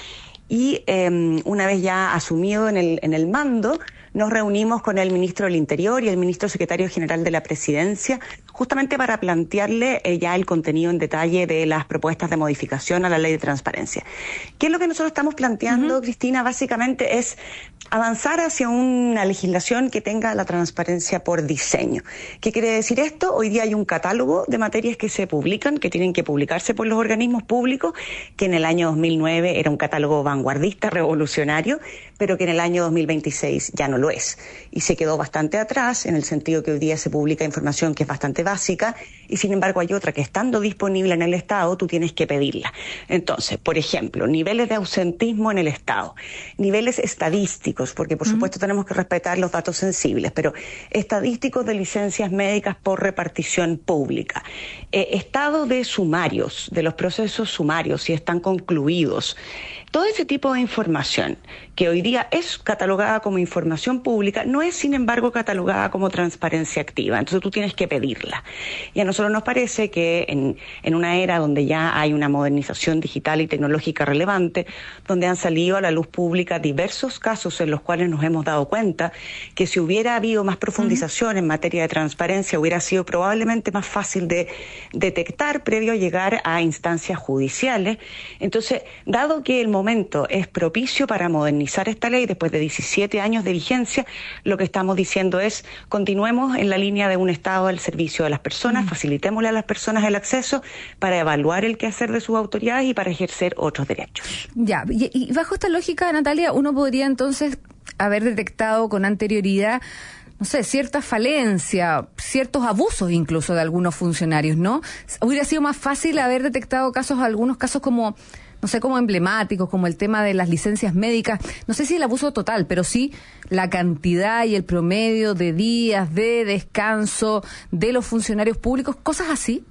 y eh, una vez ya asumido en el, en el mando, nos reunimos con el ministro del Interior y el ministro secretario general de la Presidencia, justamente para plantearle eh, ya el contenido en detalle de las propuestas de modificación a la ley de transparencia. ¿Qué es lo que nosotros estamos planteando, uh-huh. Cristina? Básicamente es avanzar hacia una legislación que tenga la transparencia por diseño. ¿Qué quiere decir esto? Hoy día hay un catálogo de materias que se publican, que tienen que publicarse por los organismos públicos, que en el año dos mil nueve era un catálogo vanguardista, revolucionario, pero que en el año dos mil veintiséis ya no lo es. Y se quedó bastante atrás, en el sentido que hoy día se publica información que es bastante básica, y sin embargo hay otra que, estando disponible en el Estado, tú tienes que pedirla. Entonces, por ejemplo, niveles de ausentismo en el Estado, niveles estadísticos, porque por supuesto uh-huh. tenemos que respetar los datos sensibles, pero estadísticos de licencias médicas por repartición pública, eh, estado de sumarios, de los procesos sumarios, si están concluidos, todo ese tipo de información que hoy día es catalogada como información pública, no es sin embargo catalogada como transparencia activa, entonces tú tienes que pedirla. Y a nosotros nos parece que en, en una era donde ya hay una modernización digital y tecnológica relevante, donde han salido a la luz pública diversos casos en los cuales nos hemos dado cuenta que si hubiera habido más profundización uh-huh. en materia de transparencia, hubiera sido probablemente más fácil de detectar previo a llegar a instancias judiciales. Entonces, dado que el momento es propicio para modernizar esta ley después de diecisiete años de vigencia, lo que estamos diciendo es continuemos en la línea de un Estado al servicio de las personas, uh-huh. facilitémosle a las personas el acceso para evaluar el quehacer de sus autoridades y para ejercer otros derechos. Ya, y, y bajo esta lógica, Natalia, uno podría entonces haber detectado con anterioridad, no sé, cierta falencia, ciertos abusos incluso de algunos funcionarios, ¿no? Hubiera sido más fácil haber detectado casos, algunos casos como, no sé, como emblemáticos, como el tema de las licencias médicas, no sé si el abuso total, pero sí la cantidad y el promedio de días de descanso de los funcionarios públicos, cosas así.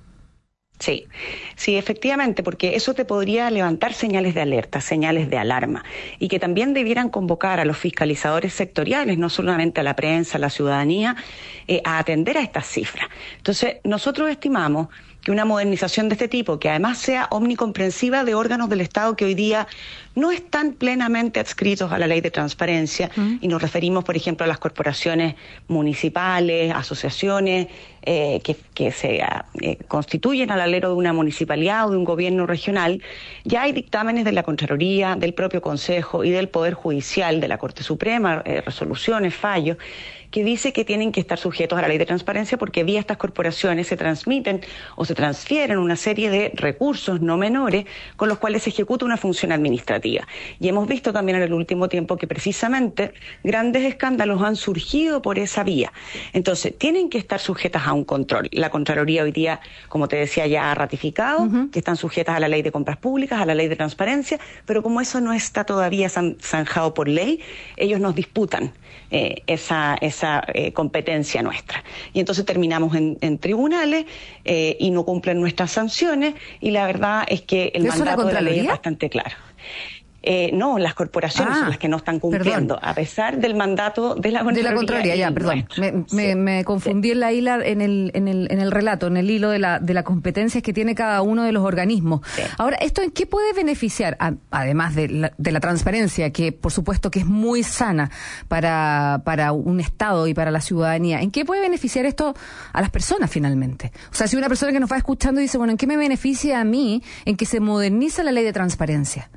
Sí, sí, efectivamente, porque eso te podría levantar señales de alerta, señales de alarma, y que también debieran convocar a los fiscalizadores sectoriales, no solamente a la prensa, a la ciudadanía, eh, a atender a estas cifras. Entonces, nosotros estimamos que una modernización de este tipo, que además sea omnicomprensiva de órganos del Estado que hoy día no están plenamente adscritos a la ley de transparencia, uh-huh. y nos referimos, por ejemplo, a las corporaciones municipales, asociaciones eh, que, que se eh, constituyen al alero de una municipalidad o de un gobierno regional. Ya hay dictámenes de la Contraloría, del propio Consejo y del Poder Judicial, de la Corte Suprema, eh, resoluciones, fallos, que dice que tienen que estar sujetos a la ley de transparencia porque vía estas corporaciones se transmiten o se transfieren una serie de recursos no menores con los cuales se ejecuta una función administrativa. Y hemos visto también en el último tiempo que precisamente grandes escándalos han surgido por esa vía. Entonces, tienen que estar sujetas a un control. La Contraloría hoy día, como te decía, ya ha ratificado uh-huh. que están sujetas a la ley de compras públicas, a la ley de transparencia, pero como eso no está todavía zanjado por ley, ellos nos disputan eh, esa, esa eh, competencia nuestra. Y entonces terminamos en, en tribunales eh, y no cumplen nuestras sanciones, y la verdad es que el mandato de la ley es bastante claro. Eh, no, las corporaciones ah, son las que no están cumpliendo, perdón. a pesar del mandato de la Contraloría. De la Contraloría, ya, perdón. Me, me, sí. me confundí sí. en la hila, en el, en el, en el relato, en el hilo de la, de las competencias que tiene cada uno de los organismos. Sí. Ahora, ¿esto en qué puede beneficiar? A, además de la, de la transparencia, que por supuesto que es muy sana para, para un Estado y para la ciudadanía, ¿en qué puede beneficiar esto a las personas finalmente? O sea, si una persona que nos va escuchando dice, bueno, ¿en qué me beneficia a mí en que se moderniza la ley de transparencia?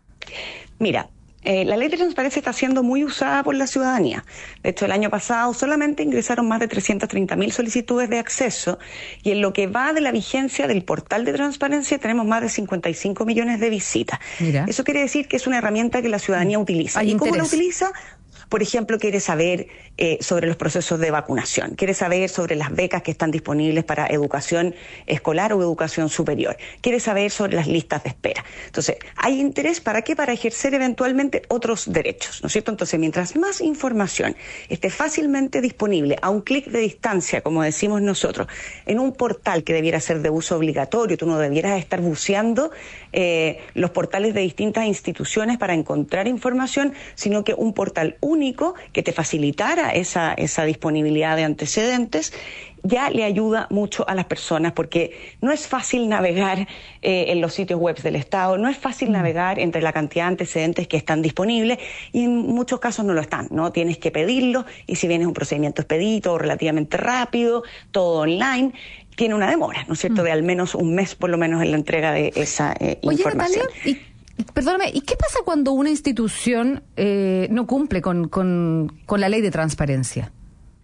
Mira, eh, la ley de transparencia está siendo muy usada por la ciudadanía. De hecho, el año pasado solamente ingresaron más de trescientas treinta mil solicitudes de acceso y en lo que va de la vigencia del portal de transparencia tenemos más de cincuenta y cinco millones de visitas. Mira. Eso quiere decir que es una herramienta que la ciudadanía utiliza. Hay ¿Y interés. cómo la utiliza? Por ejemplo, quiere saber eh, sobre los procesos de vacunación, quiere saber sobre las becas que están disponibles para educación escolar o educación superior, quiere saber sobre las listas de espera. Entonces, ¿hay interés para qué? Para ejercer eventualmente otros derechos, ¿no es cierto? Entonces, mientras más información esté fácilmente disponible a un clic de distancia, como decimos nosotros, en un portal que debiera ser de uso obligatorio, tú no debieras estar buceando eh, los portales de distintas instituciones para encontrar información, sino que un portal único que te facilitara esa, esa disponibilidad de antecedentes, ya le ayuda mucho a las personas, porque no es fácil navegar eh, en los sitios web del Estado, no es fácil mm. navegar entre la cantidad de antecedentes que están disponibles, y en muchos casos no lo están, ¿no? Tienes que pedirlo, y si bien es un procedimiento expedito, relativamente rápido, todo online, tiene una demora, ¿no es cierto?, mm. de al menos un mes por lo menos en la entrega de esa eh, Oye, información. Natalia, y... Perdóname, ¿y qué pasa cuando una institución eh, no cumple con, con, con la ley de transparencia?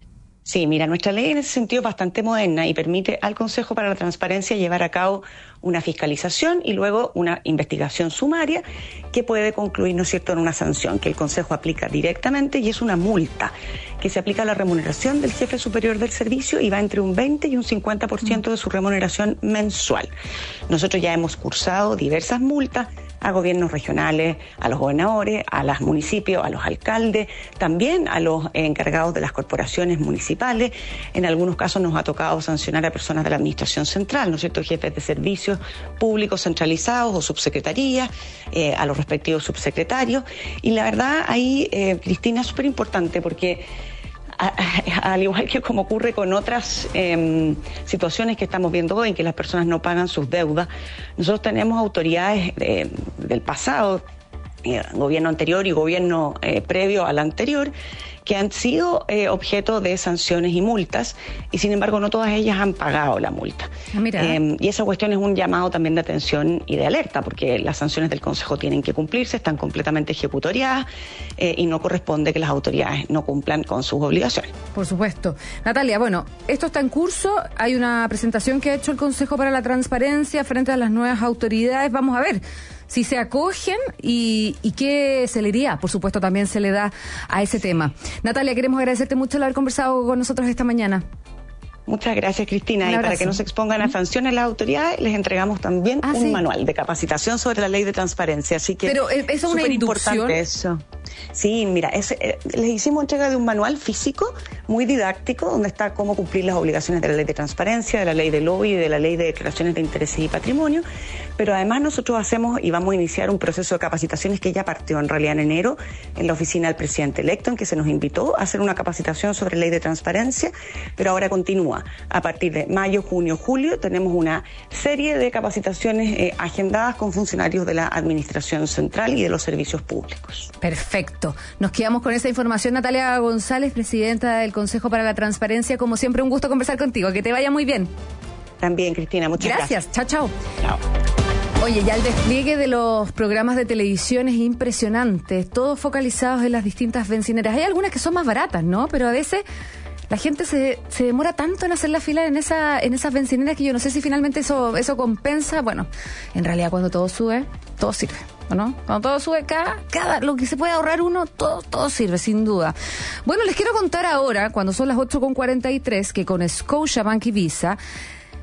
Sí, mira, nuestra ley en ese sentido es bastante moderna y permite al Consejo para la Transparencia llevar a cabo una fiscalización y luego una investigación sumaria que puede concluir, ¿no es cierto?, en una sanción que el Consejo aplica directamente, y es una multa que se aplica a la remuneración del jefe superior del servicio y va entre un veinte y un cincuenta por ciento de su remuneración mensual. Nosotros ya hemos cursado diversas multas a gobiernos regionales, a los gobernadores, a los municipios, a los alcaldes, también a los encargados de las corporaciones municipales. En algunos casos nos ha tocado sancionar a personas de la administración central, ¿no es cierto?, jefes de servicios públicos centralizados o subsecretarías, eh, a los respectivos subsecretarios. Y la verdad ahí, eh, Cristina, es súper importante porque A, a, al igual que como ocurre con otras eh, situaciones que estamos viendo hoy, en que las personas no pagan sus deudas, nosotros tenemos autoridades de, del pasado, eh, gobierno anterior y gobierno eh, previo al anterior, que han sido eh, objeto de sanciones y multas, y sin embargo no todas ellas han pagado la multa. Ah, mira. Eh, y esa cuestión es un llamado también de atención y de alerta, porque las sanciones del Consejo tienen que cumplirse, están completamente ejecutoriadas, eh, y no corresponde que las autoridades no cumplan con sus obligaciones. Por supuesto. Natalia, bueno, esto está en curso, hay una presentación que ha hecho el Consejo para la Transparencia frente a las nuevas autoridades, vamos a ver si se acogen y, y qué celeridad, por supuesto, también se le da a ese tema. Natalia, queremos agradecerte mucho el haber conversado con nosotros esta mañana. Muchas gracias, Cristina. Y para que no se expongan a sanciones las autoridades, les entregamos también ah, un sí. manual de capacitación sobre la ley de transparencia. Así que pero eso es una inducción. Eso. Sí, mira, es, eh, les hicimos entrega de un manual físico muy didáctico donde está cómo cumplir las obligaciones de la ley de transparencia, de la ley de lobby y de la ley de declaraciones de intereses y patrimonio. Pero además nosotros hacemos y vamos a iniciar un proceso de capacitaciones que ya partió en realidad en enero en la oficina del presidente electo, en que se nos invitó a hacer una capacitación sobre ley de transparencia, pero ahora continúa. A partir de mayo, junio, julio tenemos una serie de capacitaciones eh, agendadas con funcionarios de la Administración Central y de los servicios públicos. Perfecto. Nos quedamos con esa información. Natalia González, presidenta del Consejo para la Transparencia. Como siempre, un gusto conversar contigo. Que te vaya muy bien. También, Cristina. Muchas gracias. Gracias. Chao, chao. Chao. Oye, ya el despliegue de los programas de televisión es impresionante, todos focalizados en las distintas bencineras. Hay algunas que son más baratas, ¿no? Pero a veces la gente se, se demora tanto en hacer la fila en esa en esas bencineras que yo no sé si finalmente eso eso compensa. Bueno, en realidad cuando todo sube, todo sirve, ¿no? Cuando todo sube, cada, cada lo que se puede ahorrar uno, todo, todo sirve, sin duda. Bueno, les quiero contar ahora, cuando son las ocho con cuarenta y tres, que con Scotiabank y Visa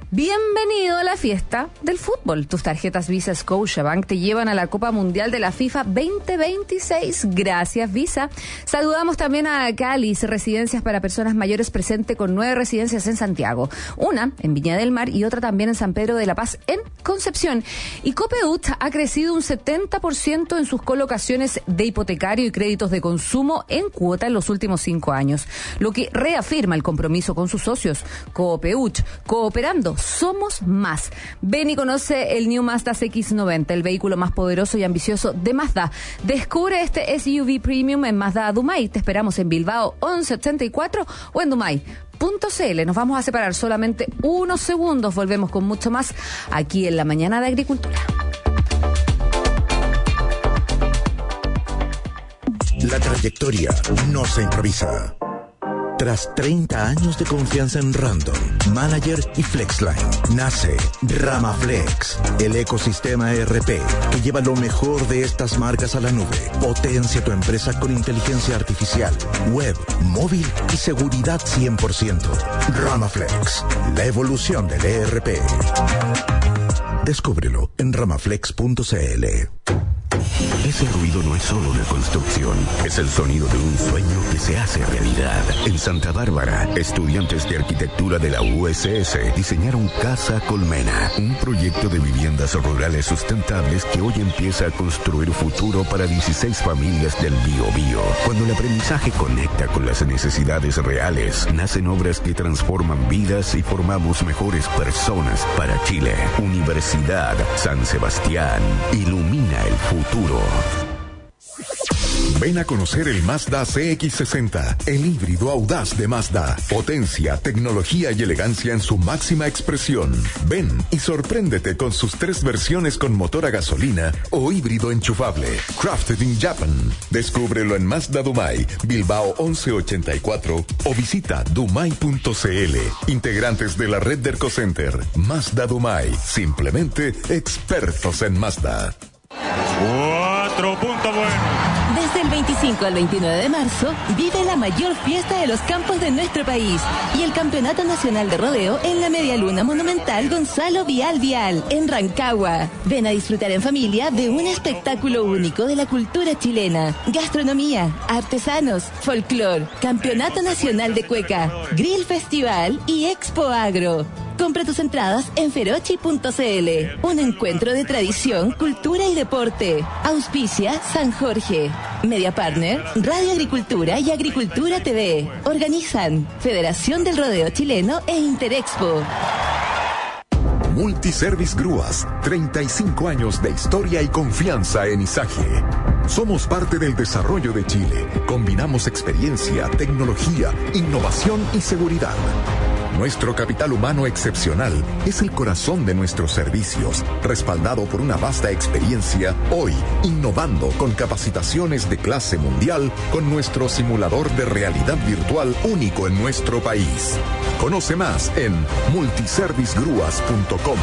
Bienvenido a la fiesta del fútbol. Tus tarjetas Visa Scotiabank te llevan a la Copa Mundial de la FIFA veinte veintiséis. Gracias, Visa. Saludamos también a Calis, residencias para personas mayores, presente con nueve residencias en Santiago. Una en Viña del Mar y otra también en San Pedro de la Paz, en Concepción. Y Copeut ha crecido un setenta por ciento en sus colocaciones de hipotecario y créditos de consumo en cuota en los últimos cinco años, lo que reafirma el compromiso con sus socios. Copeut, cooperando, somos más. Ven y conoce el New Mazda C X noventa, el vehículo más poderoso y ambicioso de Mazda. Descubre este S U V Premium en Mazda Dumay. Te esperamos en Bilbao once ochenta y cuatro o en dumay punto c l. Nos vamos a separar solamente unos segundos. Volvemos con mucho más aquí en La Mañana de Agricultura. La trayectoria no se improvisa. Tras treinta años de confianza en Random, Manager y Flexline, nace Ramaflex, el ecosistema E R P que lleva lo mejor de estas marcas a la nube. Potencia tu empresa con inteligencia artificial, web, móvil y seguridad cien por ciento. Ramaflex, la evolución del E R P. Descúbrelo en ramaflex punto c l. Ese ruido no es solo una construcción, es el sonido de un sueño que se hace realidad. En Santa Bárbara, estudiantes de arquitectura de la U S S diseñaron Casa Colmena, un proyecto de viviendas rurales sustentables que hoy empieza a construir futuro para dieciséis familias del Biobío. Cuando el aprendizaje conecta con las necesidades reales, nacen obras que transforman vidas y formamos mejores personas para Chile. Universidad San Sebastián, ilumina el futuro. Ven a conocer el Mazda C X sesenta, el híbrido audaz de Mazda. Potencia, tecnología y elegancia en su máxima expresión. Ven y sorpréndete con sus tres versiones con motor a gasolina o híbrido enchufable. Crafted in Japan. Descúbrelo en Mazda Dumay, Bilbao once ochenta y cuatro o visita dumay punto c l. Integrantes de la red de Ercocenter. Mazda Dumay. Simplemente expertos en Mazda. Otro punto bueno. Desde el veinticinco al veintinueve de marzo, vive la mayor fiesta de los campos de nuestro país y el Campeonato Nacional de Rodeo en la Media Luna Monumental Gonzalo Vial Vial, en Rancagua. Ven a disfrutar en familia de un espectáculo único de la cultura chilena, gastronomía, artesanos, folclor, Campeonato Nacional de Cueca, Grill Festival y Expo Agro. Compra tus entradas en ferochi punto c l. Un encuentro de tradición, cultura y deporte. Auspicia San Jorge. Media Partner, Radio Agricultura y Agricultura T V. Organizan Federación del Rodeo Chileno e Interexpo. Multiservice Grúas, treinta y cinco años de historia y confianza en Izaje. Somos parte del desarrollo de Chile. Combinamos experiencia, tecnología, innovación y seguridad. Nuestro capital humano excepcional es el corazón de nuestros servicios, respaldado por una vasta experiencia, hoy innovando con capacitaciones de clase mundial con nuestro simulador de realidad virtual único en nuestro país. Conoce más en multiservice grúas punto com.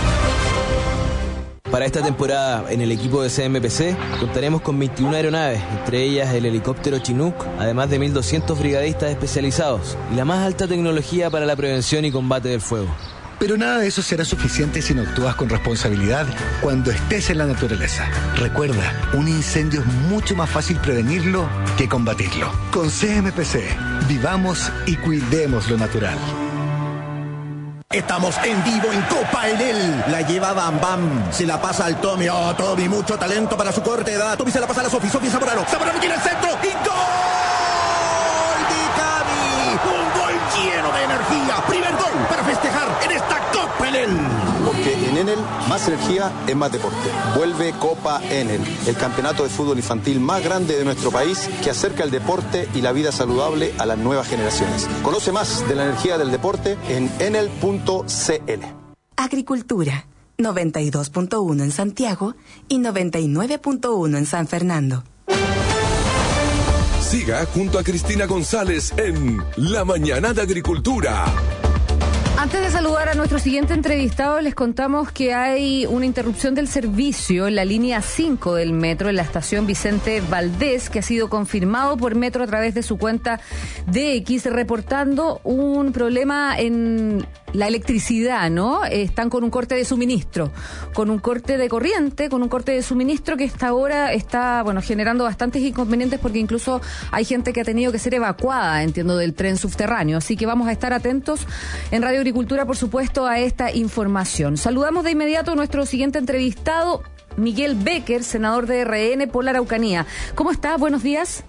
Para esta temporada, en el equipo de C M P C, contaremos con veintiuna aeronaves, entre ellas el helicóptero Chinook, además de mil doscientos brigadistas especializados y la más alta tecnología para la prevención y combate del fuego. Pero nada de eso será suficiente si no actúas con responsabilidad cuando estés en la naturaleza. Recuerda, un incendio es mucho más fácil prevenirlo que combatirlo. Con C M P C, vivamos y cuidemos lo natural. Estamos en vivo en Copa Enel. La lleva Bam Bam. Se la pasa al Tommy. Oh, Tommy, mucho talento para su corta edad. Tommy se la pasa a la Sofi. Sofi Zamorano. Zamorano tiene el centro. ¡Y gol! ¡De Gaby! Un gol lleno de energía. Primer gol para festejar en esta Copa Enel. Porque en Enel, más energía es más deporte. Vuelve Copa Enel, el campeonato de fútbol infantil más grande de nuestro país que acerca el deporte y la vida saludable a las nuevas generaciones. Conoce más de la energía del deporte en enel punto c l. Agricultura, noventa y dos punto uno en Santiago y noventa y nueve punto uno en San Fernando. Siga junto a Cristina González en La Mañana de Agricultura. Antes de saludar a nuestro siguiente entrevistado, les contamos que hay una interrupción del servicio en la línea cinco del metro, en la estación Vicente Valdés, que ha sido confirmado por Metro a través de su cuenta de X, reportando un problema en la electricidad, ¿no? Están con un corte de suministro, con un corte de corriente, con un corte de suministro que hasta ahora está, bueno, generando bastantes inconvenientes porque incluso hay gente que ha tenido que ser evacuada, entiendo, del tren subterráneo. Así que vamos a estar atentos en Radio Agricultura, por supuesto, a esta información. Saludamos de inmediato a nuestro siguiente entrevistado, Miguel Becker, senador de R N por la Araucanía. ¿Cómo está? Buenos días.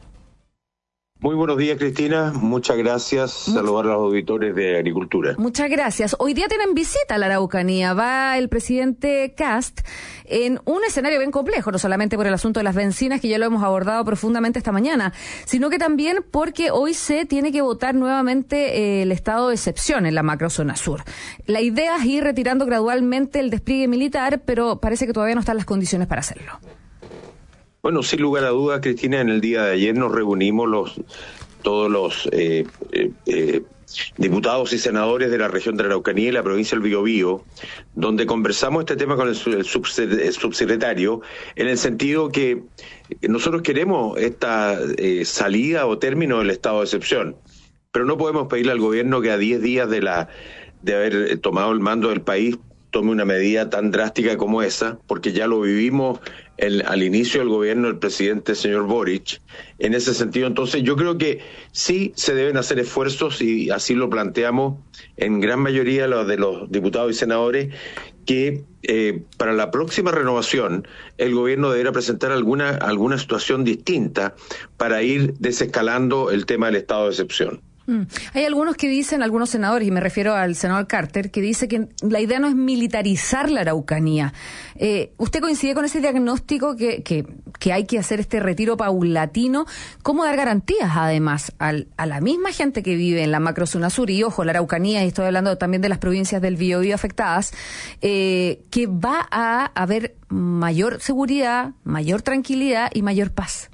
Muy buenos días, Cristina. Muchas gracias. Much- Saludar a los auditores de Agricultura. Muchas gracias. Hoy día tienen visita a la Araucanía. Va el presidente Kast en un escenario bien complejo, no solamente por el asunto de las bencinas, que ya lo hemos abordado profundamente esta mañana, sino que también porque hoy se tiene que votar nuevamente eh, el estado de excepción en la macrozona sur. La idea es ir retirando gradualmente el despliegue militar, pero parece que todavía no están las condiciones para hacerlo. Bueno, sin lugar a dudas, Cristina, en el día de ayer nos reunimos los todos los eh, eh, eh, diputados y senadores de la región de la Araucanía y la provincia del Biobío, donde conversamos este tema con el, el, subsecretario, el subsecretario, en el sentido que nosotros queremos esta eh, salida o término del estado de excepción, pero no podemos pedirle al gobierno que a diez días de la de haber tomado el mando del país tome una medida tan drástica como esa, porque ya lo vivimos el, al inicio del gobierno del presidente señor Boric. En ese sentido, entonces, yo creo que sí se deben hacer esfuerzos, y así lo planteamos en gran mayoría los de los diputados y senadores, que eh, para la próxima renovación el gobierno deberá presentar alguna, alguna situación distinta para ir desescalando el tema del estado de excepción. Mm. Hay algunos que dicen, algunos senadores, y me refiero al senador Carter, que dice que la idea no es militarizar la Araucanía. Eh, ¿Usted coincide con ese diagnóstico que, que, que hay que hacer este retiro paulatino? ¿Cómo dar garantías, además, al, a la misma gente que vive en la macrozona sur, y ojo, la Araucanía, y estoy hablando también de las provincias del Biobío afectadas, eh, que va a haber mayor seguridad, mayor tranquilidad y mayor paz?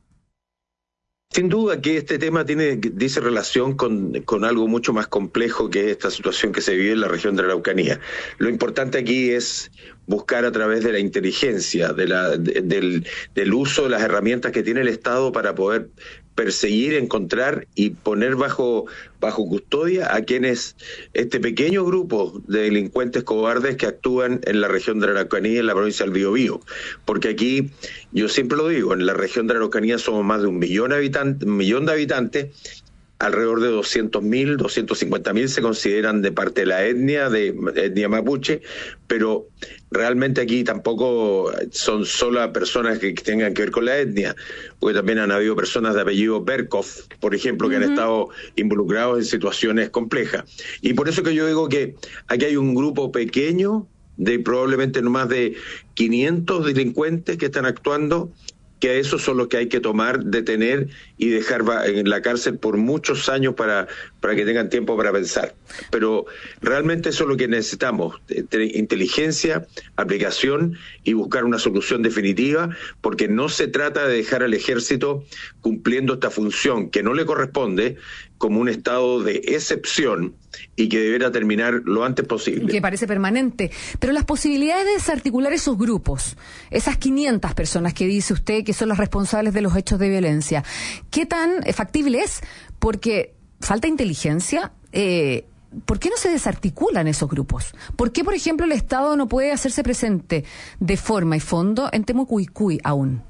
Sin duda que este tema tiene, dice, relación con, con algo mucho más complejo, que es esta situación que se vive en la región de la Araucanía. Lo importante aquí es buscar a través de la inteligencia, de la, de, del, del uso de las herramientas que tiene el Estado para poder perseguir, encontrar y poner bajo, bajo custodia a quienes, este pequeño grupo de delincuentes cobardes que actúan en la región de la Araucanía y en la provincia del Biobío. Porque aquí, yo siempre lo digo, en la región de la Araucanía somos más de un millón, habitantes, un millón de habitantes, alrededor de doscientos mil, doscientos cincuenta mil se consideran de parte de la etnia, de etnia mapuche, pero realmente aquí tampoco son solo personas que tengan que ver con la etnia, porque también han habido personas de apellido Berkov, por ejemplo, uh-huh. que han estado involucrados en situaciones complejas. Y por eso que yo digo que aquí hay un grupo pequeño de probablemente no más de quinientos delincuentes que están actuando, que a esos son los que hay que tomar, detener y dejar en la cárcel por muchos años para, para que tengan tiempo para pensar. Pero realmente eso es lo que necesitamos, inteligencia, aplicación y buscar una solución definitiva, porque no se trata de dejar al ejército cumpliendo esta función que no le corresponde, como un estado de excepción y que deberá terminar lo antes posible. Que parece permanente. Pero las posibilidades de desarticular esos grupos, esas quinientas personas que dice usted que son las responsables de los hechos de violencia, ¿qué tan factible es? Porque falta inteligencia. Eh, ¿Por qué no se desarticulan esos grupos? ¿Por qué, por ejemplo, el Estado no puede hacerse presente de forma y fondo en Temucuicui aún?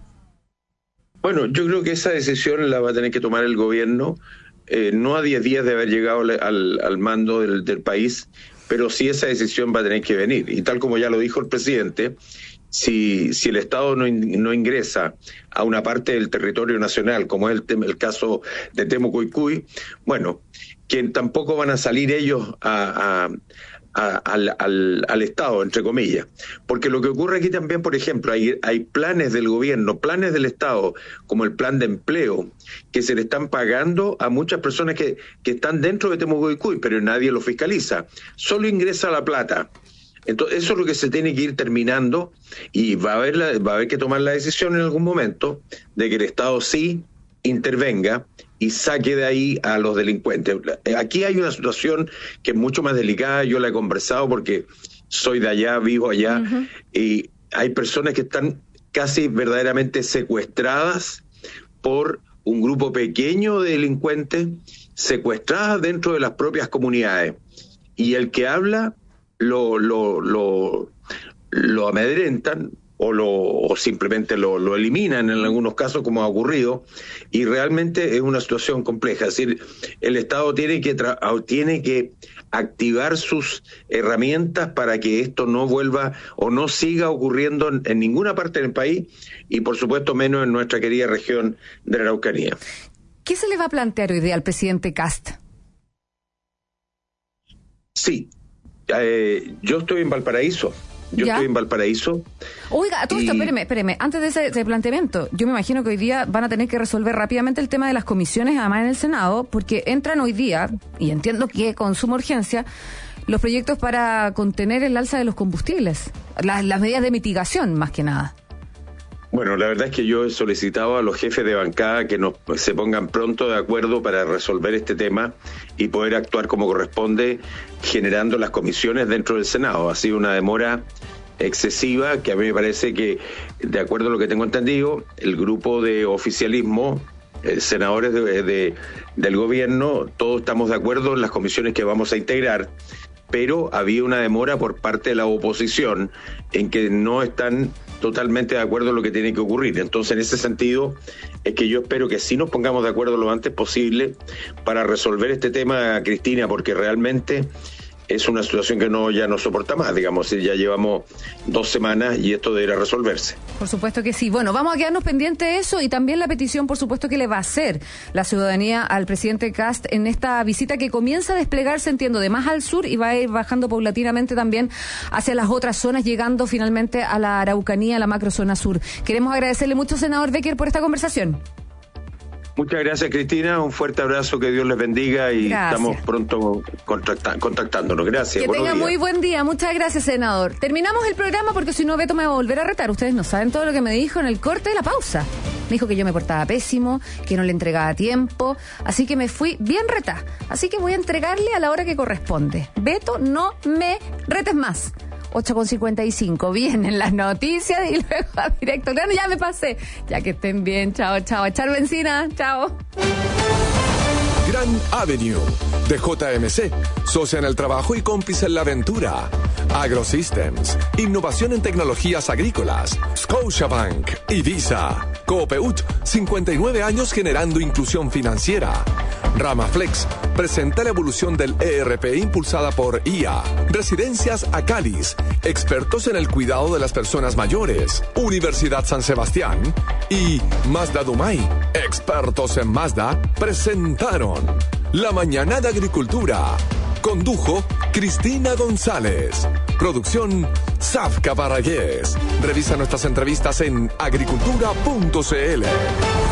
Bueno, yo creo que esa decisión la va a tener que tomar el gobierno, eh, no a diez días de haber llegado al, al mando del, del país, pero sí esa decisión va a tener que venir. Y tal como ya lo dijo el presidente, si, si el Estado no, in, no ingresa a una parte del territorio nacional, como es el, el caso de Temucuicui, bueno, que tampoco van a salir ellos a... a A, al, al, al Estado, entre comillas. Porque lo que ocurre aquí también, por ejemplo, hay, hay planes del gobierno, planes del Estado, como el plan de empleo, que se le están pagando a muchas personas que, que están dentro de Temucuicui, pero nadie lo fiscaliza. Solo ingresa la plata. Entonces, eso es lo que se tiene que ir terminando, y va a haber, la, va a haber que tomar la decisión en algún momento de que el Estado sí intervenga y saque de ahí a los delincuentes. Aquí hay una situación que es mucho más delicada, yo la he conversado porque soy de allá, vivo allá, uh-huh. y hay personas que están casi verdaderamente secuestradas por un grupo pequeño de delincuentes, secuestradas dentro de las propias comunidades. Y el que habla lo, lo, lo, lo amedrentan, o, lo, o simplemente lo, lo eliminan en algunos casos, como ha ocurrido, y realmente es una situación compleja. Es decir, el Estado tiene que, tra- tiene que activar sus herramientas para que esto no vuelva o no siga ocurriendo en, en ninguna parte del país, y por supuesto menos en nuestra querida región de la Araucanía. ¿Qué se le va a plantear hoy día al presidente Kast? Sí, eh, yo estoy en Valparaíso. Yo ¿Ya? estoy en Valparaíso. Oiga, todo y... esto, espéreme, espéreme. Antes de ese, ese planteamiento, yo me imagino que hoy día van a tener que resolver rápidamente el tema de las comisiones, además en el Senado, porque entran hoy día, y entiendo que con suma urgencia, los proyectos para contener el alza de los combustibles, las, las medidas de mitigación, más que nada. Bueno, la verdad es que yo he solicitado a los jefes de bancada que nos se pongan pronto de acuerdo para resolver este tema y poder actuar como corresponde, generando las comisiones dentro del Senado. Ha sido una demora excesiva que a mí me parece que, de acuerdo a lo que tengo entendido, el grupo de oficialismo, eh, senadores de, de, del gobierno, todos estamos de acuerdo en las comisiones que vamos a integrar, pero había una demora por parte de la oposición en que no están totalmente de acuerdo en lo que tiene que ocurrir. Entonces, en ese sentido, es que yo espero que sí nos pongamos de acuerdo lo antes posible para resolver este tema, Cristina, porque realmente es una situación que no ya no soporta más, digamos, ya llevamos dos semanas y esto deberá resolverse. Por supuesto que sí. Bueno, vamos a quedarnos pendientes de eso y también la petición, por supuesto, que le va a hacer la ciudadanía al presidente Kast en esta visita que comienza a desplegarse, entiendo, de más al sur y va a ir bajando paulatinamente también hacia las otras zonas, llegando finalmente a la Araucanía, a la macrozona sur. Queremos agradecerle mucho, senador Becker, por esta conversación. Muchas gracias, Cristina. Un fuerte abrazo, que Dios les bendiga y gracias. Estamos pronto contacta- contactándonos. Gracias. Que tenga muy buen día. Muchas gracias, senador. Terminamos el programa porque si no, Beto me va a volver a retar. Ustedes no saben todo lo que me dijo en el corte de la pausa. Me dijo que yo me portaba pésimo, que no le entregaba tiempo, así que me fui bien retada. Así que voy a entregarle a la hora que corresponde. Beto, no me retes más. ocho con cincuenta y cinco, vienen las noticias y luego a directo grano, ya me pasé. Ya que estén bien, chao, chao. Echar benzina, chao. Grand Avenue, de J M C, socia en el trabajo y cómplice en la aventura. AgroSystems, innovación en tecnologías agrícolas. Scotiabank y Visa. Coopeut, cincuenta y nueve años generando inclusión financiera. Ramaflex, presenta la evolución del E R P impulsada por I A. Residencias Acalis, expertos en el cuidado de las personas mayores. Universidad San Sebastián y Mazda Dumay, expertos en Mazda, presentaron La Mañana de Agricultura. Condujo Cristina González. Producción Safka Barragués. Revisa nuestras entrevistas en agricultura punto c l.